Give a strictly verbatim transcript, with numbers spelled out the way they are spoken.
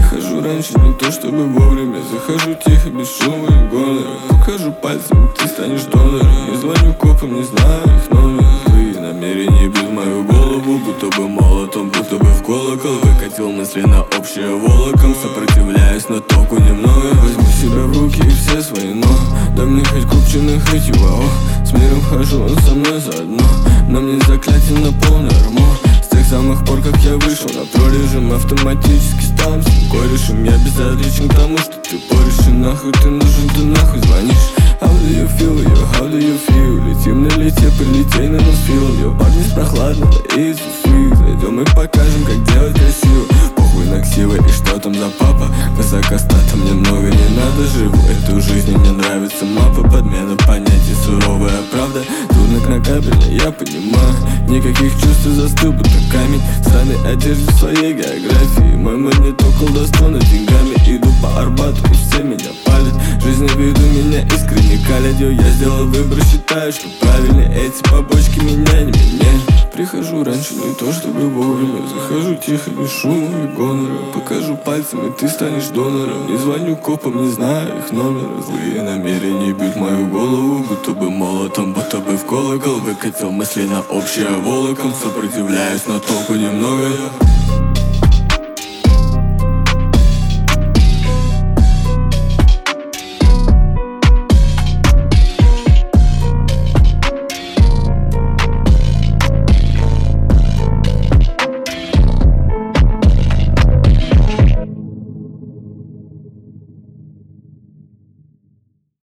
Прихожу раньше, не то чтобы вовремя. Захожу тихо, без шума и гонора. Покажу пальцем, ты станешь донором. Не звоню копам, не знаю их номер. Твои намерения бьют мою голову, будто бы молотом, будто бы в колокол. Выкатил мысли на общее волоком. Сопротивляюсь, но толку немного. Возьму себя в руки и все свои но. Да мне хоть купчиных, хоть его. С миром хожу, он со мной заодно. На мне заклятие на полный армор. С тех самых пор, как я вышел на прорежим, автоматически стал им всем корешем. Я безразличен к тому, что ты порешь. И нахуй ты нужен, ты нахуй звонишь. How do you feel, yo, how do you feel? Летим на лете, прилетей на нос фил. Yo, парни с прохладного, easy sweet. Зайдем и покажем, как делать красиво. Похуй на ксивы и что там за папа. Высокостата мне много не надо. Живу эту жизнь, и мне нравится мапа. Подмена понятий, суровая правда. Трудно на кабеле, я понимаю. Никаких чувств, застыл, будто камень. В странной одежде, в своей географии. Мой магниток колдовство деньгами. Иду по Арбату и все меня палят. Жизнь на виду меня искренне калят. Я сделал выбор, считаю, что правильный. Эти побочки меня не меняют. Прихожу раньше, не то чтобы вовремя. Захожу тихо, без шума и гонора. Покажу пальцем, и ты станешь донором. Не звоню копам, не знаю их номера. Злые намерения бьют мою голову, будто бы молотом, будто бы в колокол. Выкатил мысли на общее волоком. Сопротивляюсь, но толку немного.